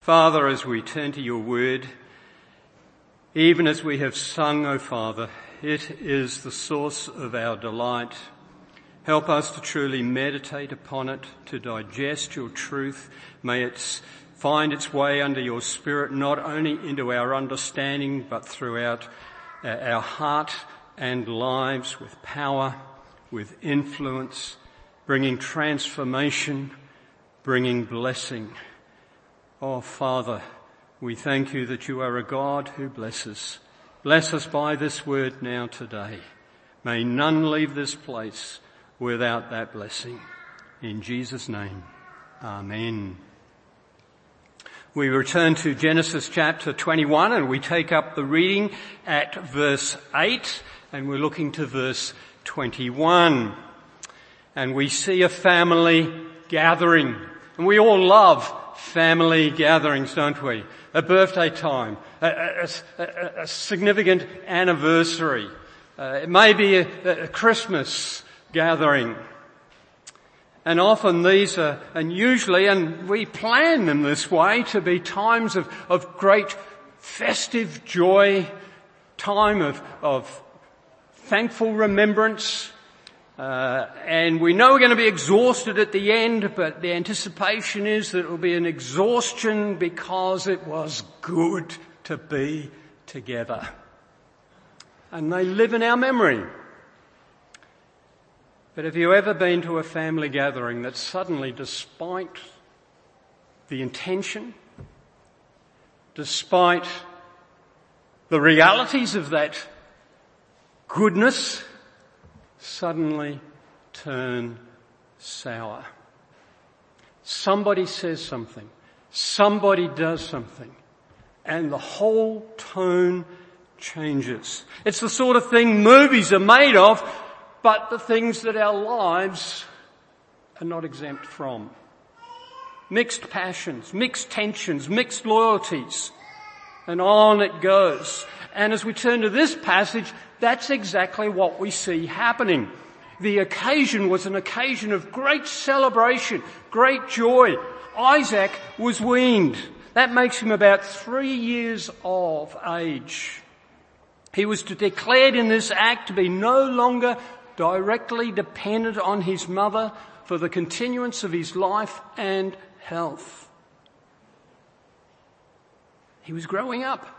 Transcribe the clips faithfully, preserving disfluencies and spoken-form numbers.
Father, as we turn to your word, even as we have sung, O Father, it is the source of our delight. Help us to truly meditate upon it, to digest your truth. May it find its way under your Spirit, not only into our understanding, but throughout our heart and lives, with power, with influence, bringing transformation, bringing blessing. Oh, Father, we thank you that you are a God who blesses. Bless us by this word now today. May none leave this place without that blessing. In Jesus' name, amen. We return to Genesis chapter twenty-one and we take up the reading at verse eight and we're looking to verse twenty-one. And we see a family gathering. And we all love family gatherings, don't we? A birthday time, a, a, a, a significant anniversary. Uh, it may be a, a Christmas gathering. And often these are, and usually, and we plan them this way, to be times of, of great festive joy, time of, of thankful remembrance. Uh, and we know we're going to be exhausted at the end, but the anticipation is that it will be an exhaustion because it was good to be together. And they live in our memory. But have you ever been to a family gathering that suddenly, despite the intention, despite the realities of that goodness, suddenly turn sour? Somebody says something, somebody does something, and the whole tone changes. It's the sort of thing movies are made of, but the things that our lives are not exempt from. Mixed passions, mixed tensions, mixed loyalties, and on it goes. And as we turn to this passage, that's exactly what we see happening. The occasion was an occasion of great celebration, great joy. Isaac was weaned. That makes him about three years of age. He was declared in this act to be no longer directly dependent on his mother for the continuance of his life and health. He was growing up.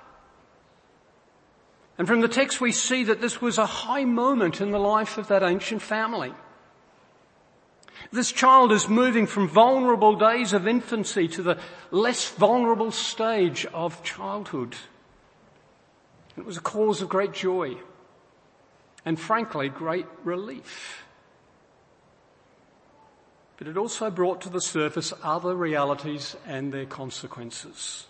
And from the text we see that this was a high moment in the life of that ancient family. This child is moving from vulnerable days of infancy to the less vulnerable stage of childhood. It was a cause of great joy and, frankly, great relief. But it also brought to the surface other realities and their consequences.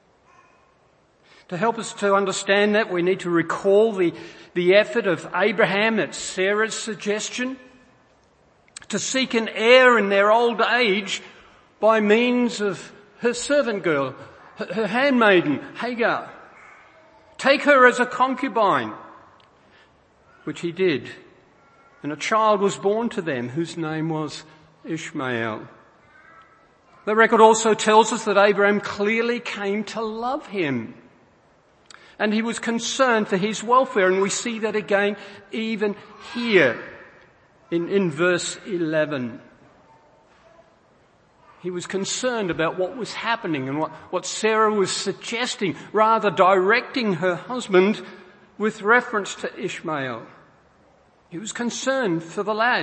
To help us to understand that, we need to recall the, the effort of Abraham at Sarah's suggestion to seek an heir in their old age by means of her servant girl, her, her handmaiden, Hagar. Take her as a concubine, which he did. And a child was born to them whose name was Ishmael. The record also tells us that Abraham clearly came to love him. And he was concerned for his welfare, and we see that again even here in, in verse eleven. He was concerned about what was happening and what, what Sarah was suggesting, rather directing her husband with reference to Ishmael. He was concerned for the lad.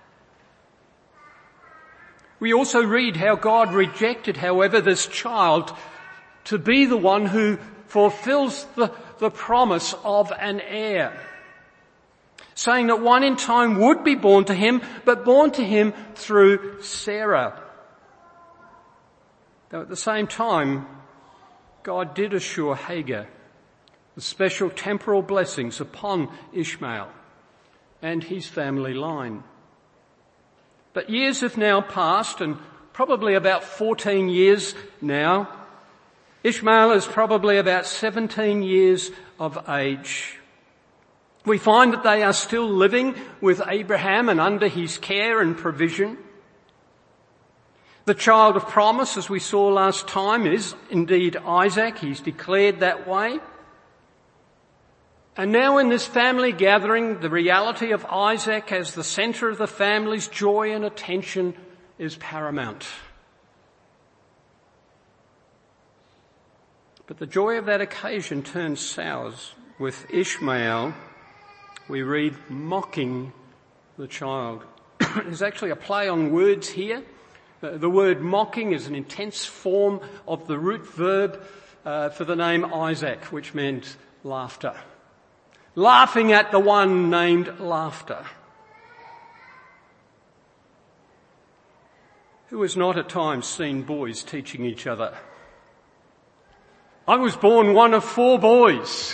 We also read how God rejected, however, this child to be the one who fulfills the, the promise of an heir, saying that one in time would be born to him, but born to him through Sarah. Though at the same time, God did assure Hagar the special temporal blessings upon Ishmael and his family line. But years have now passed, and probably about fourteen years now, Ishmael is probably about seventeen years of age. We find that they are still living with Abraham and under his care and provision. The child of promise, as we saw last time, is indeed Isaac. He's declared that way. And now in this family gathering, the reality of Isaac as the centre of the family's joy and attention is paramount. But the joy of that occasion turns sour with Ishmael. We read mocking the child. There's actually a play on words here. The word mocking is an intense form of the root verb uh, for the name Isaac, which meant laughter. Laughing at the one named Laughter. Who has not at times seen boys teaching each other? I was born one of four boys.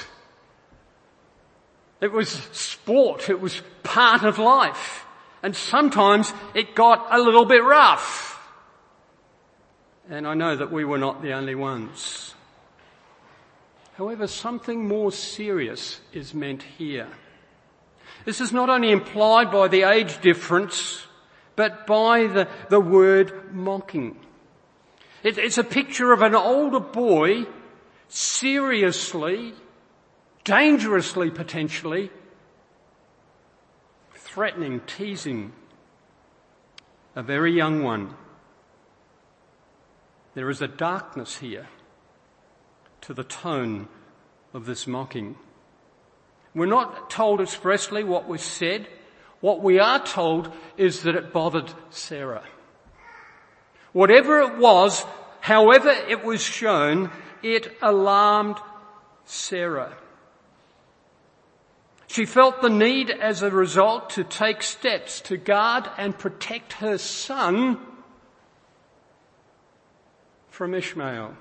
It was sport. It was part of life. And sometimes it got a little bit rough. And I know that we were not the only ones. However, something more serious is meant here. This is not only implied by the age difference, but by the, the word mocking. It, it's a picture of an older boy seriously, dangerously potentially, threatening, teasing a very young one. There is a darkness here to the tone of this mocking. We're not told expressly what was said. What we are told is that it bothered Sarah. Whatever it was, however it was shown, it alarmed Sarah. She felt the need as a result to take steps to guard and protect her son from Ishmael,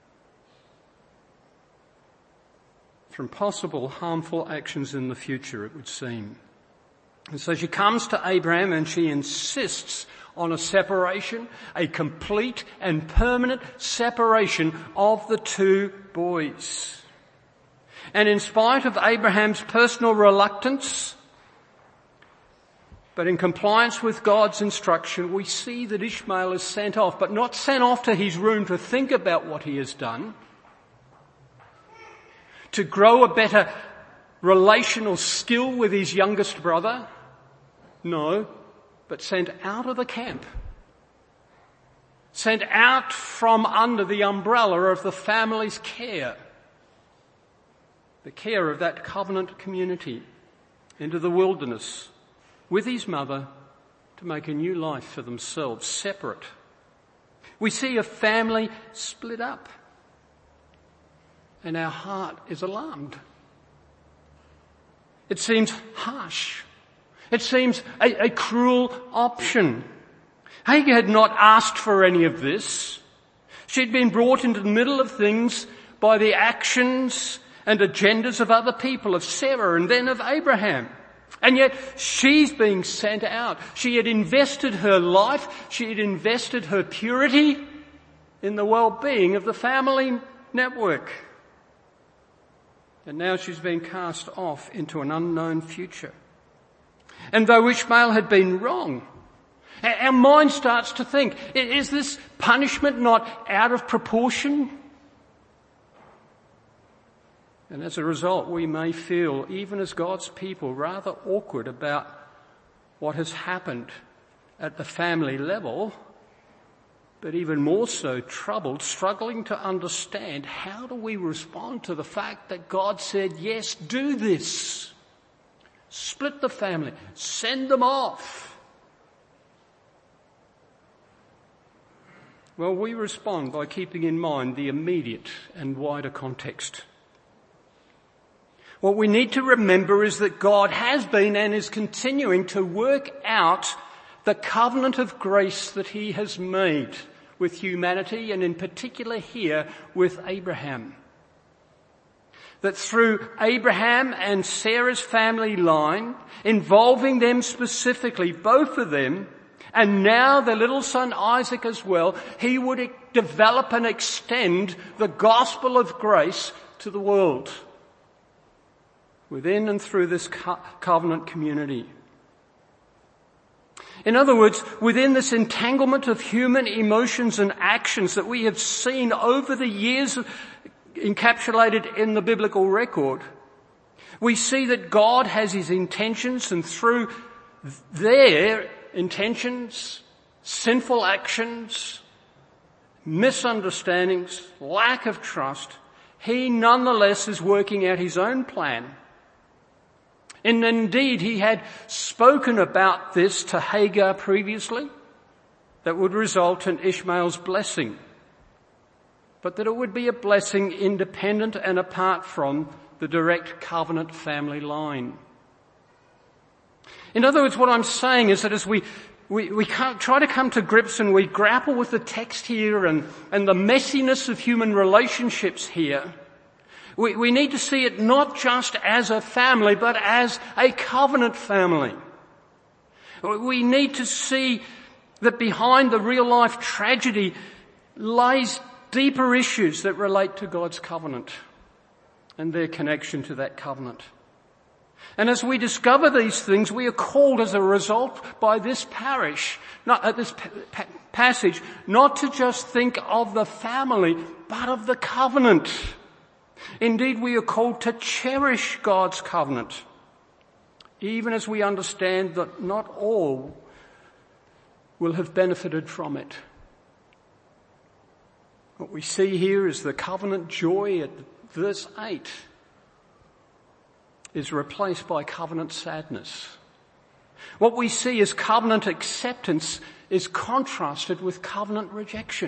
from possible harmful actions in the future, it would seem. And so she comes to Abraham and she insists on a separation, a complete and permanent separation of the two boys. And in spite of Abraham's personal reluctance, but in compliance with God's instruction, we see that Ishmael is sent off, but not sent off to his room to think about what he has done, to grow a better relational skill with his youngest brother. No, but sent out of the camp. Sent out from under the umbrella of the family's care. The care of that covenant community into the wilderness with his mother to make a new life for themselves, separate. We see a family split up. And our heart is alarmed. It seems harsh. It seems a, a cruel option. Hagar had not asked for any of this. She'd been brought into the middle of things by the actions and agendas of other people, of Sarah and then of Abraham. And yet she's being sent out. She had invested her life, she had invested her purity in the well-being of the family network. And now she's been cast off into an unknown future. And though Ishmael had been wrong, our mind starts to think, is this punishment not out of proportion? And as a result, we may feel, even as God's people, rather awkward about what has happened at the family level, but even more so troubled, struggling to understand how do we respond to the fact that God said, yes, do this. Split the family. Send them off. Well, we respond by keeping in mind the immediate and wider context. What we need to remember is that God has been and is continuing to work out the covenant of grace that he has made with humanity, and in particular here with Abraham. That through Abraham and Sarah's family line, involving them specifically, both of them, and now their little son Isaac as well, he would develop and extend the gospel of grace to the world, within and through this co- covenant community. In other words, within this entanglement of human emotions and actions that we have seen over the years encapsulated in the biblical record, we see that God has his intentions, and through their intentions, sinful actions, misunderstandings, lack of trust, he nonetheless is working out his own plan. And indeed, he had spoken about this to Hagar previously, that would result in Ishmael's blessing, but that it would be a blessing independent and apart from the direct covenant family line. In other words, what I'm saying is that as we we, we can't try to come to grips and we grapple with the text here and, and the messiness of human relationships here, we, we need to see it not just as a family, but as a covenant family. We need to see that behind the real life tragedy lies deeper issues that relate to God's covenant and their connection to that covenant. And as we discover these things, we are called as a result by this parish, not at this pa- passage, not to just think of the family, but of the covenant. Indeed, we are called to cherish God's covenant, even as we understand that not all will have benefited from it. What we see here is the covenant joy at verse eight is replaced by covenant sadness. What we see as covenant acceptance is contrasted with covenant rejection.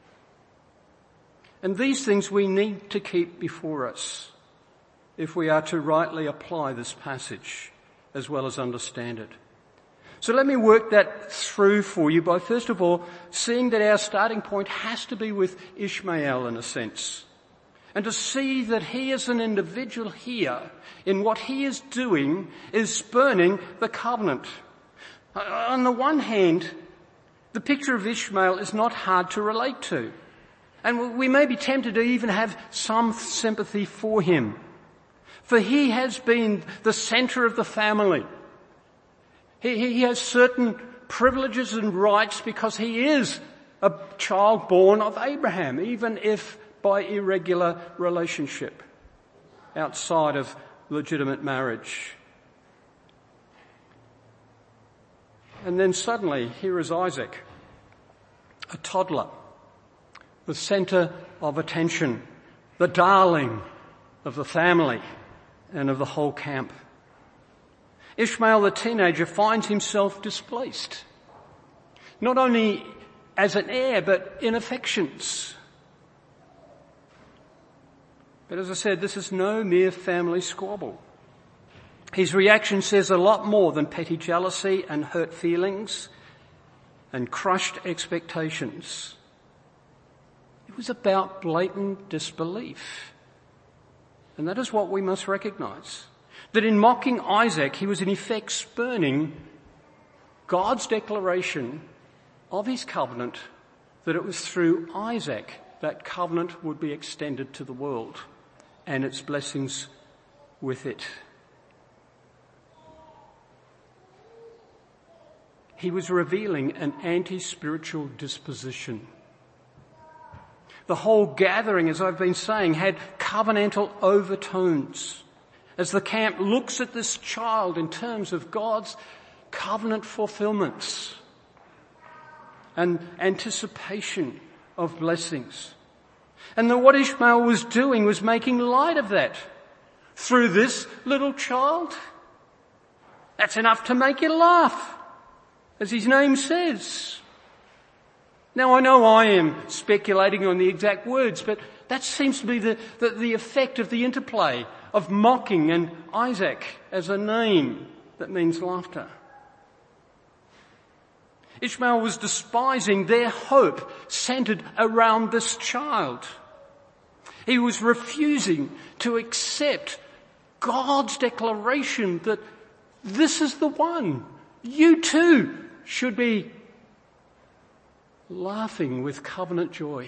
And these things we need to keep before us if we are to rightly apply this passage as well as understand it. So let me work that through for you by first of all seeing that our starting point has to be with Ishmael in a sense. And to see that he as an individual here, in what he is doing, is spurning the covenant. On the one hand, the picture of Ishmael is not hard to relate to. And we may be tempted to even have some sympathy for him. For he has been the center of the family. He, he has certain privileges and rights because he is a child born of Abraham, even if by irregular relationship outside of legitimate marriage. And then suddenly, here is Isaac, a toddler, the center of attention, the darling of the family and of the whole camp. Ishmael, the teenager, finds himself displaced, not only as an heir, but in affections. But as I said, this is no mere family squabble. His reaction says a lot more than petty jealousy and hurt feelings and crushed expectations. It was about blatant disbelief. And that is what we must recognize. That in mocking Isaac, he was in effect spurning God's declaration of his covenant that it was through Isaac that covenant would be extended to the world and its blessings with it. He was revealing an anti-spiritual disposition. The whole gathering, as I've been saying, had covenantal overtones. As the camp looks at this child in terms of God's covenant fulfillments and anticipation of blessings. And that what Ishmael was doing was making light of that. Through this little child, that's enough to make you laugh, as his name says. Now I know I am speculating on the exact words, but that seems to be the, the, the effect of the interplay of mocking and Isaac as a name that means laughter. Ishmael was despising their hope centered around this child. He was refusing to accept God's declaration that this is the one. You too should be laughing with covenant joy,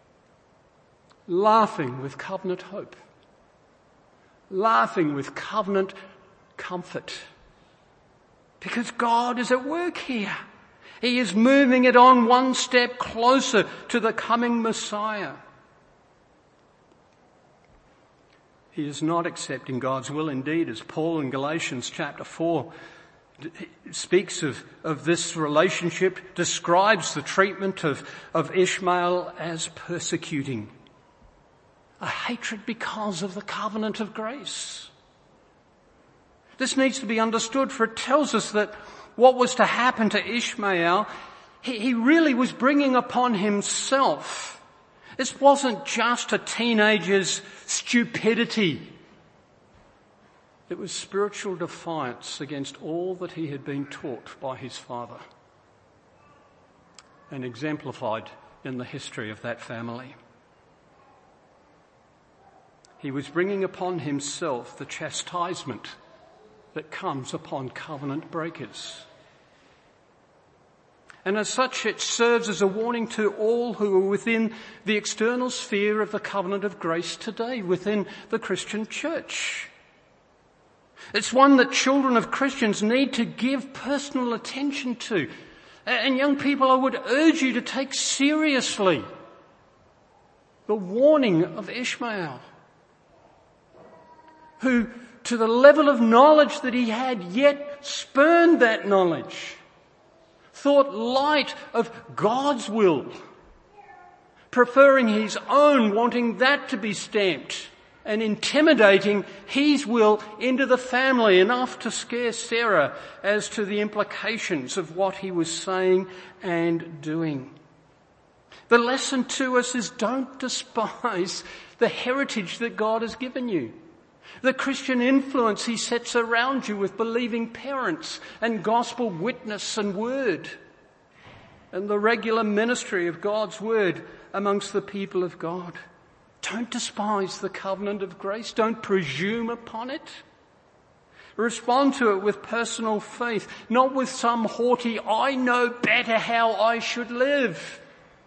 laughing with covenant hope, laughing with covenant comfort. Because God is at work here. He is moving it on one step closer to the coming Messiah. He is not accepting God's will. Indeed, as Paul in Galatians chapter four speaks of, of this relationship, describes the treatment of, of Ishmael as persecuting. A hatred because of the covenant of grace. This needs to be understood, for it tells us that what was to happen to Ishmael, he, he really was bringing upon himself. This wasn't just a teenager's stupidity. It was spiritual defiance against all that he had been taught by his father and exemplified in the history of that family. He was bringing upon himself the chastisement that comes upon covenant breakers. And as such, it serves as a warning to all who are within the external sphere of the covenant of grace today, within the Christian church. It's one that children of Christians need to give personal attention to. And young people, I would urge you to take seriously the warning of Ishmael, who, to the level of knowledge that he had, yet spurned that knowledge, thought light of God's will, preferring his own, wanting that to be stamped, and intimidating his will into the family, enough to scare Sarah as to the implications of what he was saying and doing. The lesson to us is, don't despise the heritage that God has given you. The Christian influence he sets around you with believing parents and gospel witness and word, and the regular ministry of God's word amongst the people of God. Don't despise the covenant of grace. Don't presume upon it. Respond to it with personal faith, not with some haughty, I know better how I should live.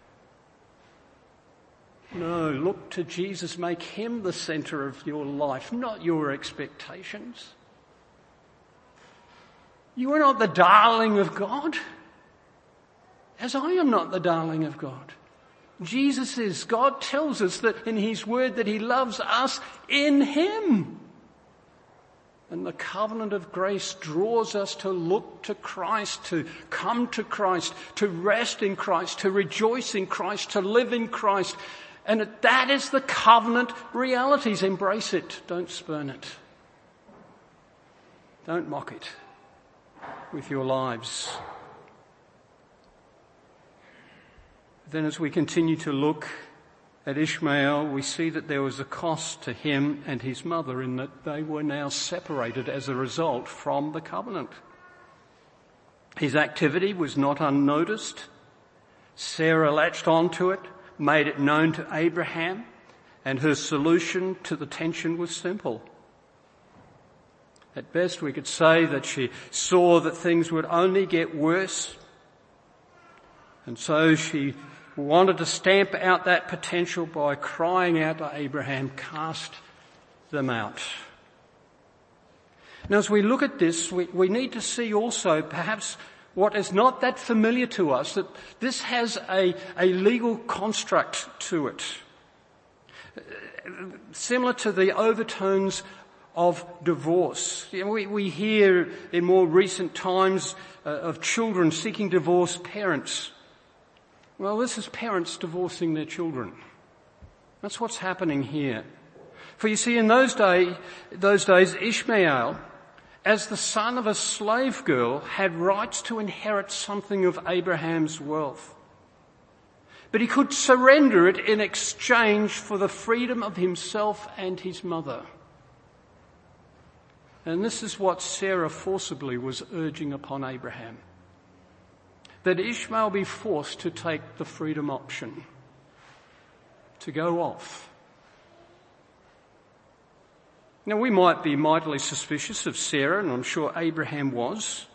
No, look to Jesus. Make him the centre of your life, not your expectations. You are not the darling of God, as I am not the darling of God. Jesus is. God tells us that in his word that he loves us in him. And the covenant of grace draws us to look to Christ, to come to Christ, to rest in Christ, to rejoice in Christ, to live in Christ. And that is the covenant realities. Embrace it. Don't spurn it. Don't mock it with your lives. Then as we continue to look at Ishmael, we see that there was a cost to him and his mother in that they were now separated as a result from the covenant. His activity was not unnoticed. Sarah latched onto it, made it known to Abraham, and her solution to the tension was simple. At best, we could say that she saw that things would only get worse, and so she wanted to stamp out that potential by crying out to Abraham, cast them out. Now, as we look at this, we, we need to see also perhaps what is not that familiar to us, that this has a, a legal construct to it, similar to the overtones of divorce. You know, we, we hear in more recent times uh, of children seeking divorced parents. Well, this is parents divorcing their children. That's what's happening here. For you see, in those day, those days, Ishmael, as the son of a slave girl, had rights to inherit something of Abraham's wealth. But he could surrender it in exchange for the freedom of himself and his mother. And this is what Sarah forcibly was urging upon Abraham, that Ishmael be forced to take the freedom option, to go off. Now, we might be mightily suspicious of Sarah, and I'm sure Abraham was.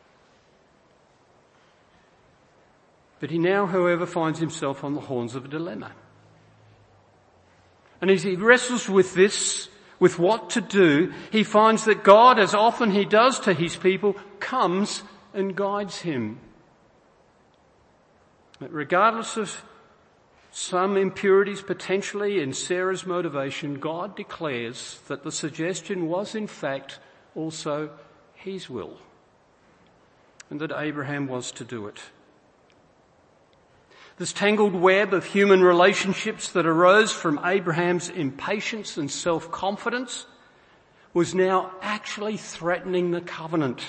But he now, however, finds himself on the horns of a dilemma. And as he wrestles with this, with what to do, he finds that God, as often he does to his people, comes and guides him. But regardless of some impurities potentially in Sarah's motivation, God declares that the suggestion was in fact also his will, and that Abraham was to do it. This tangled web of human relationships that arose from Abraham's impatience and self-confidence was now actually threatening the covenant.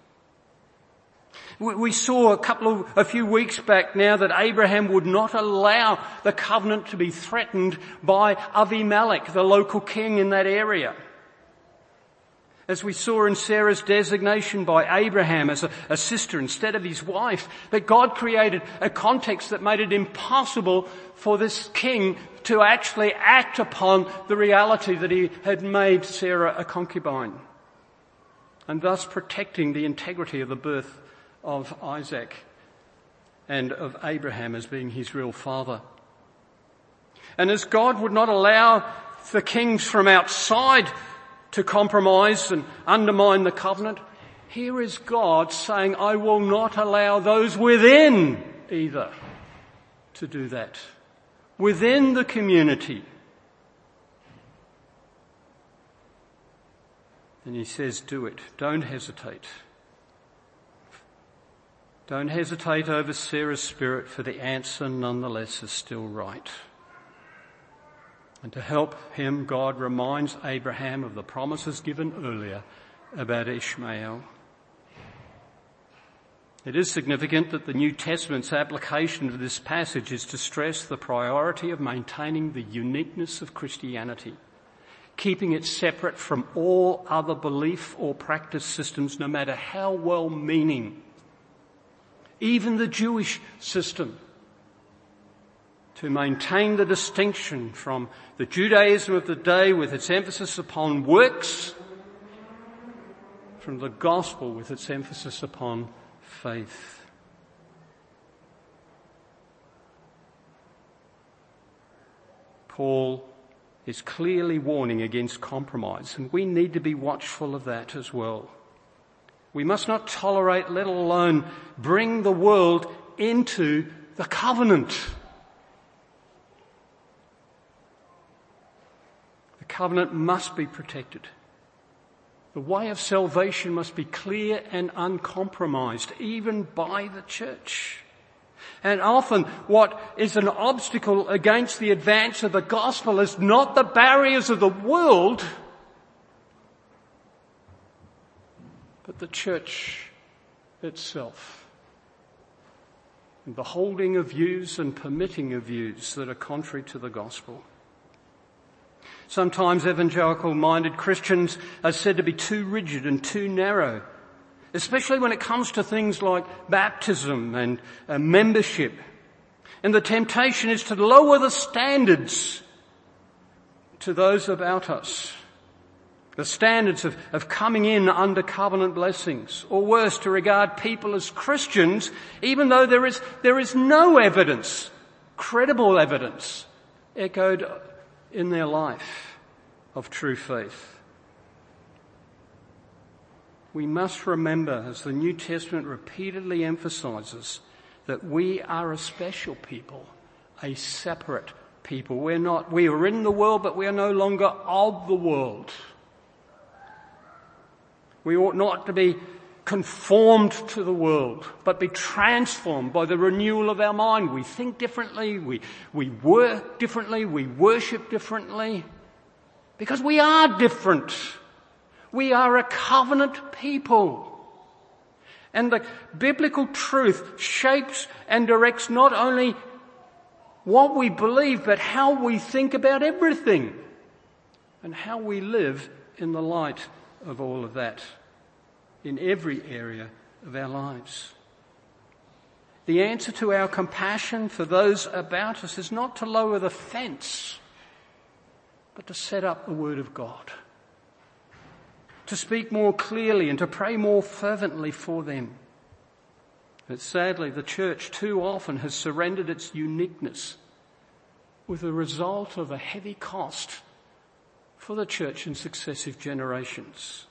We saw a couple of, a few weeks back now that Abraham would not allow the covenant to be threatened by Avimelech, the local king in that area. As we saw in Sarah's designation by Abraham as a, a sister instead of his wife, that God created a context that made it impossible for this king to actually act upon the reality that he had made Sarah a concubine, and thus protecting the integrity of the birth of Isaac and of Abraham as being his real father. And as God would not allow the kings from outside to compromise and undermine the covenant, here is God saying, I will not allow those within either to do that. Within the community. And he says, do it. Don't hesitate. Don't hesitate over Sarah's spirit, for the answer nonetheless is still right. And to help him, God reminds Abraham of the promises given earlier about Ishmael. It is significant that the New Testament's application of this passage is to stress the priority of maintaining the uniqueness of Christianity, keeping it separate from all other belief or practice systems, no matter how well-meaning. Even the Jewish system, to maintain the distinction from the Judaism of the day with its emphasis upon works, from the gospel with its emphasis upon faith. Paul is clearly warning against compromise, and we need to be watchful of that as well. We must not tolerate, let alone bring the world into the covenant. The covenant must be protected. The way of salvation must be clear and uncompromised, even by the church. And often what is an obstacle against the advance of the gospel is not the barriers of the world, but the church itself, and the holding of views and permitting of views that are contrary to the gospel. Sometimes evangelical-minded Christians are said to be too rigid and too narrow, especially when it comes to things like baptism and uh, membership. And the temptation is to lower the standards to those about us. The standards of, of coming in under covenant blessings, or worse, to regard people as Christians, even though there is, there is no evidence, credible evidence, echoed in their life of true faith. We must remember, as the New Testament repeatedly emphasizes, that we are a special people, a separate people. We're not, we are in the world, but we are no longer of the world. We ought not to be conformed to the world, but be transformed by the renewal of our mind. We think differently, we, we work differently, we worship differently, because we are different. We are a covenant people. And the biblical truth shapes and directs not only what we believe, but how we think about everything, and how we live in the light of all of that in every area of our lives. The answer to our compassion for those about us is not to lower the fence, but to set up the Word of God, to speak more clearly and to pray more fervently for them. But sadly, the church too often has surrendered its uniqueness with the result of a heavy cost for the church in successive generations.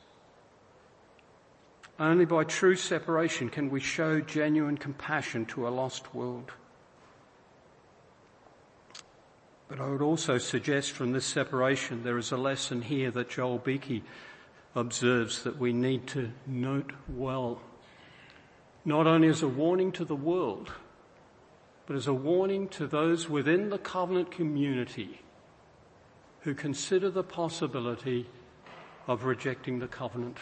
Only by true separation can we show genuine compassion to a lost world. But I would also suggest from this separation there is a lesson here that Joel Beeke observes that we need to note well, not only as a warning to the world, but as a warning to those within the covenant community who consider the possibility of rejecting the covenant.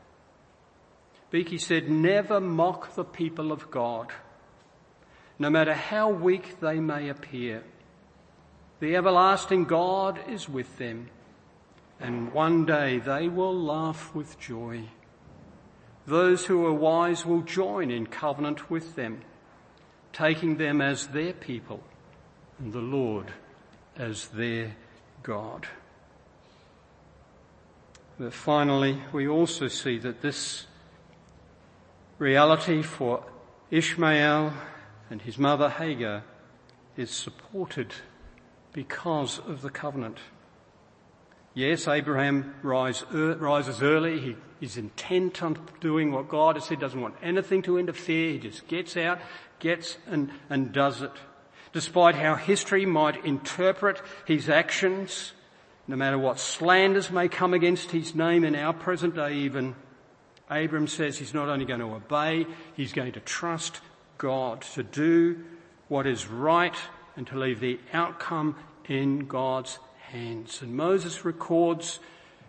Beeke said, never mock the people of God, no matter how weak they may appear. The everlasting God is with them, and one day they will laugh with joy. Those who are wise will join in covenant with them, taking them as their people and the Lord as their God. But finally, we also see that this reality for Ishmael and his mother Hagar is supported because of the covenant. Yes, Abraham rise, er, rises early. He is intent on doing what God has said, doesn't want anything to interfere. He just gets out, gets and, and does it. Despite how history might interpret his actions, no matter what slanders may come against his name in our present day even, Abram says he's not only going to obey, he's going to trust God, to do what is right and to leave the outcome in God's hands. And Moses records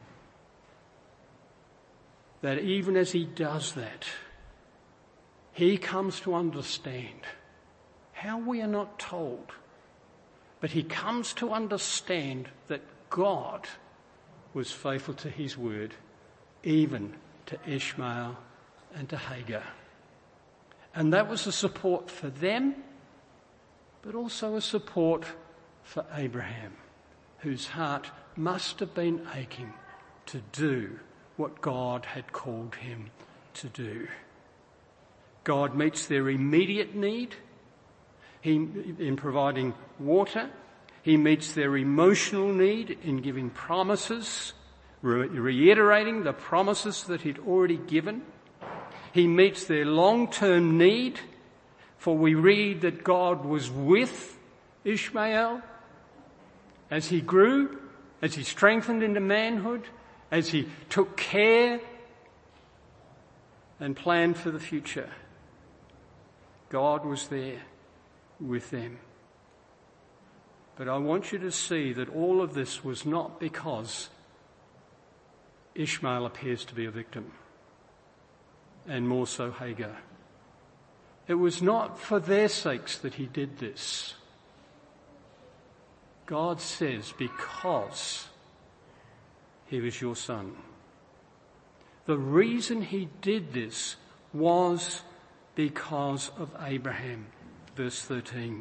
that even as he does that, he comes to understand how we are not told, but he comes to understand that God was faithful to his word, even to Ishmael and to Hagar. And that was a support for them, but also a support for Abraham, whose heart must have been aching to do what God had called him to do. God meets their immediate need he, in providing water. He meets their emotional need in giving promises, re- reiterating the promises that he'd already given. He meets their long-term need, for we read that God was with Ishmael as he grew, as he strengthened into manhood, as he took care and planned for the future. God was there with them. But I want you to see that all of this was not because Ishmael appears to be a victim, and more so Hagar. It was not for their sakes that he did this. God says, because he was your son. The reason he did this was because of Abraham. Verse thirteen.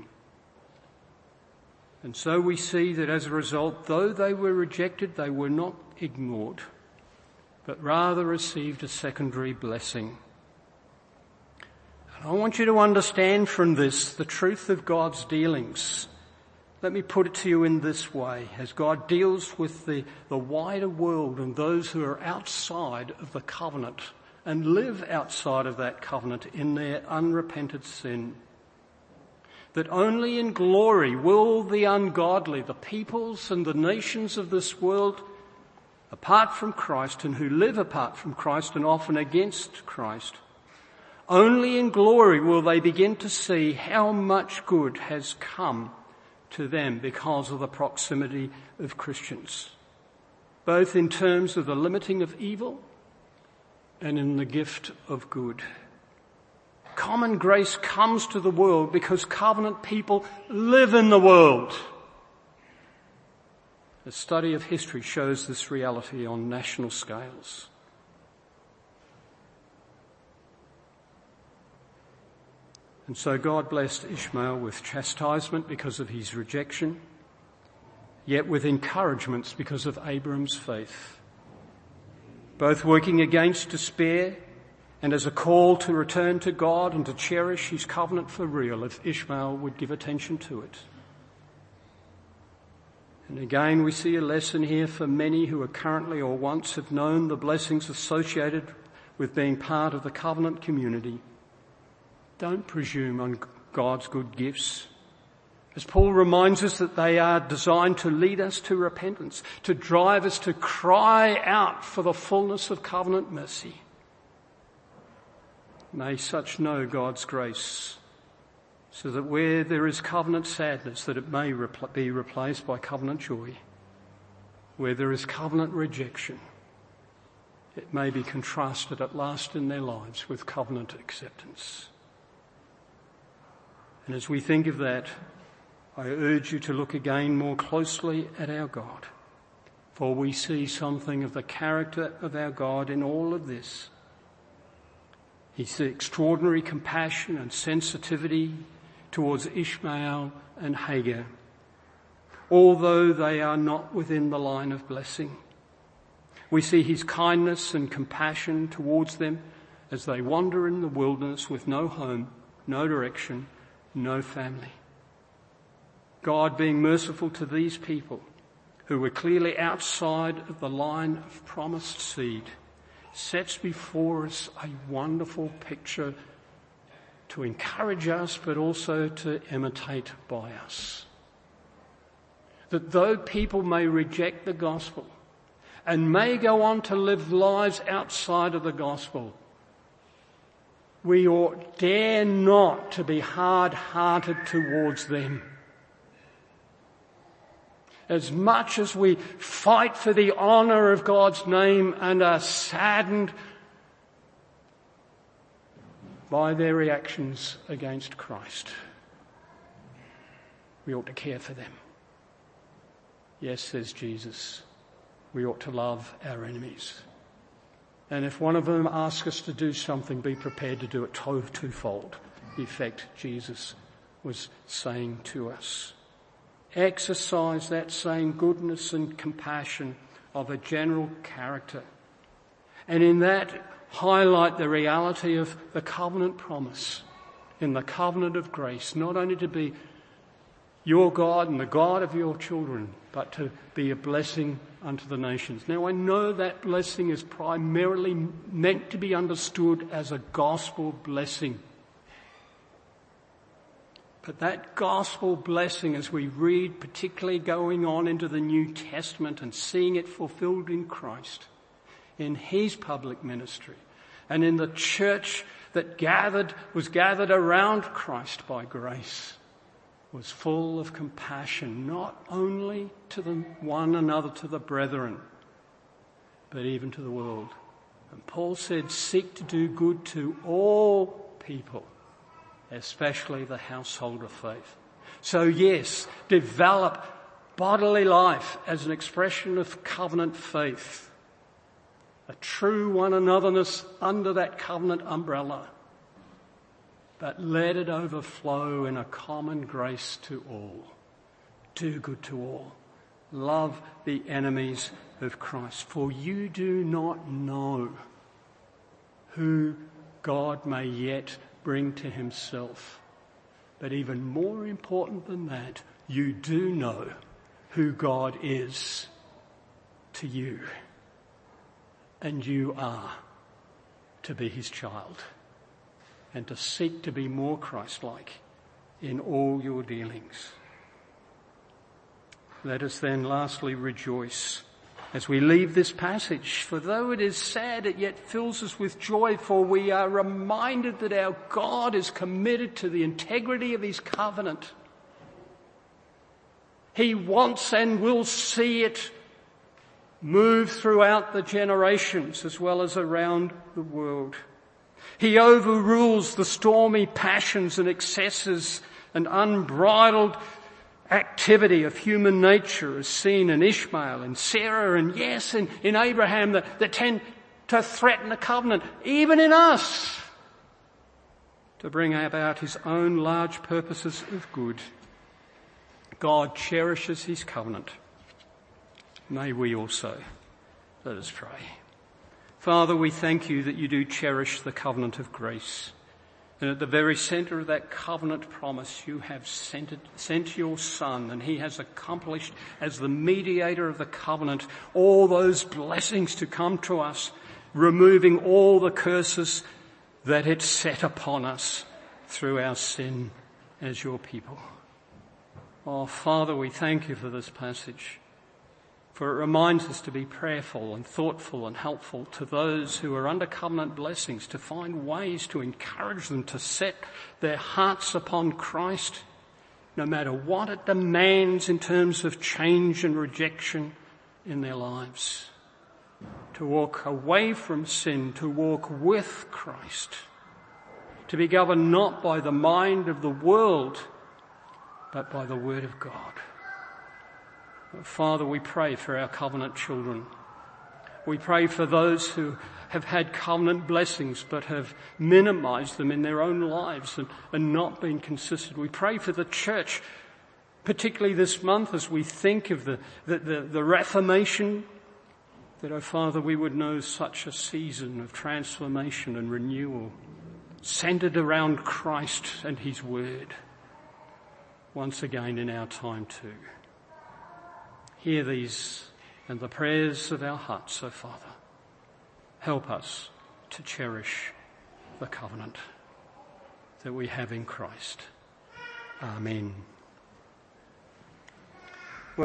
And so we see that as a result, though they were rejected, they were not ignored, but rather received a secondary blessing. And I want you to understand from this the truth of God's dealings. Let me put it to you in this way. As God deals with the, the wider world and those who are outside of the covenant and live outside of that covenant in their unrepented sin, that only in glory will the ungodly, the peoples and the nations of this world, apart from Christ and who live apart from Christ and often against Christ, only in glory will they begin to see how much good has come to them because of the proximity of Christians, both in terms of the limiting of evil and in the gift of good. Common grace comes to the world because covenant people live in the world. A study of history shows this reality on national scales. And so God blessed Ishmael with chastisement because of his rejection, yet with encouragements because of Abram's faith, both working against despair and as a call to return to God and to cherish his covenant for real if Ishmael would give attention to it. And again, we see a lesson here for many who are currently or once have known the blessings associated with being part of the covenant community. Don't presume on God's good gifts. As Paul reminds us that they are designed to lead us to repentance, to drive us to cry out for the fullness of covenant mercy. May such know God's grace, so that where there is covenant sadness, that it may repl- be replaced by covenant joy. Where there is covenant rejection, it may be contrasted at last in their lives with covenant acceptance. And as we think of that, I urge you to look again more closely at our God, for we see something of the character of our God in all of this. His extraordinary compassion and sensitivity towards Ishmael and Hagar, although they are not within the line of blessing. We see his kindness and compassion towards them as they wander in the wilderness with no home, no direction, no family. God being merciful to these people who were clearly outside of the line of promised seed sets before us a wonderful picture to encourage us, but also to imitate by us. That though people may reject the gospel and may go on to live lives outside of the gospel, we ought dare not to be hard-hearted towards them. As much as we fight for the honour of God's name and are saddened by their reactions against Christ, we ought to care for them. Yes, says Jesus, we ought to love our enemies. And if one of them asks us to do something, be prepared to do it twofold. The effect Jesus was saying to us. Exercise that same goodness and compassion of a general character. And in that, highlight the reality of the covenant promise in the covenant of grace, not only to be your God and the God of your children, but to be a blessing unto the nations. Now, I know that blessing is primarily meant to be understood as a gospel blessing. But that gospel blessing, as we read, particularly going on into the New Testament and seeing it fulfilled in Christ, in his public ministry, and in the church that gathered, was gathered around Christ by grace, was full of compassion, not only to the one another, to the brethren, but even to the world. And Paul said, seek to do good to all people, especially the household of faith. So yes, develop bodily life as an expression of covenant faith, a true one anotherness under that covenant umbrella, but let it overflow in a common grace to all. Do good to all. Love the enemies of Christ, for you do not know who God may yet bring to himself. But even more important than that, you do know who God is to you. And you are to be his child and to seek to be more Christ-like in all your dealings. Let us then lastly rejoice as we leave this passage, for though it is sad, it yet fills us with joy, for we are reminded that our God is committed to the integrity of his covenant. He wants and will see it move throughout the generations as well as around the world. He overrules the stormy passions and excesses and unbridled activity of human nature as seen in Ishmael and Sarah and yes, in, in Abraham that, that tend to threaten the covenant, even in us, to bring about his own large purposes of good. God cherishes his covenant. May we also. Let us pray. Father, we thank you that you do cherish the covenant of grace. And at the very centre of that covenant promise, you have sent, it, sent your Son, and he has accomplished as the mediator of the covenant all those blessings to come to us, removing all the curses that it set upon us through our sin as your people. Oh, Father, we thank you for this passage, for it reminds us to be prayerful and thoughtful and helpful to those who are under covenant blessings, to find ways to encourage them to set their hearts upon Christ, no matter what it demands in terms of change and rejection in their lives. To walk away from sin, to walk with Christ, to be governed not by the mind of the world, but by the word of God. Father, we pray for our covenant children. We pray for those who have had covenant blessings but have minimized them in their own lives and, and not been consistent. We pray for the church, particularly this month as we think of the, the, the, the Reformation, that, oh Father, we would know such a season of transformation and renewal, centered around Christ and his word, once again in our time too. Hear these and the prayers of our hearts, O Father. Help us to cherish the covenant that we have in Christ. Amen.